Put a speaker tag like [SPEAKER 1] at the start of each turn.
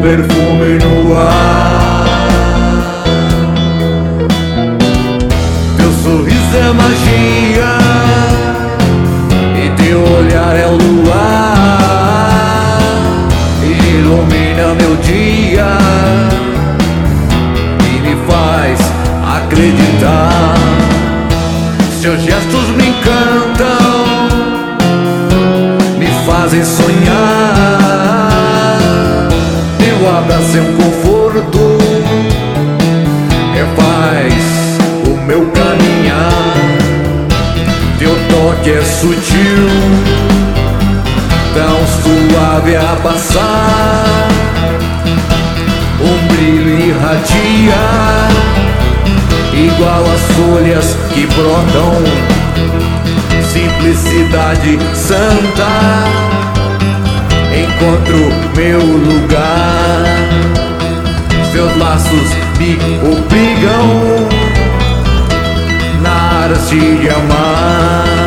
[SPEAKER 1] perfume no ar. Teu sorriso é magia e teu olhar é luar. Ilumina meu dia e me faz acreditar. Seus gestos me encantam, me fazem sonhar. Teu abraço é um conforto, refaz o meu caminhar. Teu toque é sutil, tão suave a passar. Um brilho irradia, igual as folhas que brotam. Simplicidade santa, encontro meu lugar. Seus laços me obrigam na arte de amar.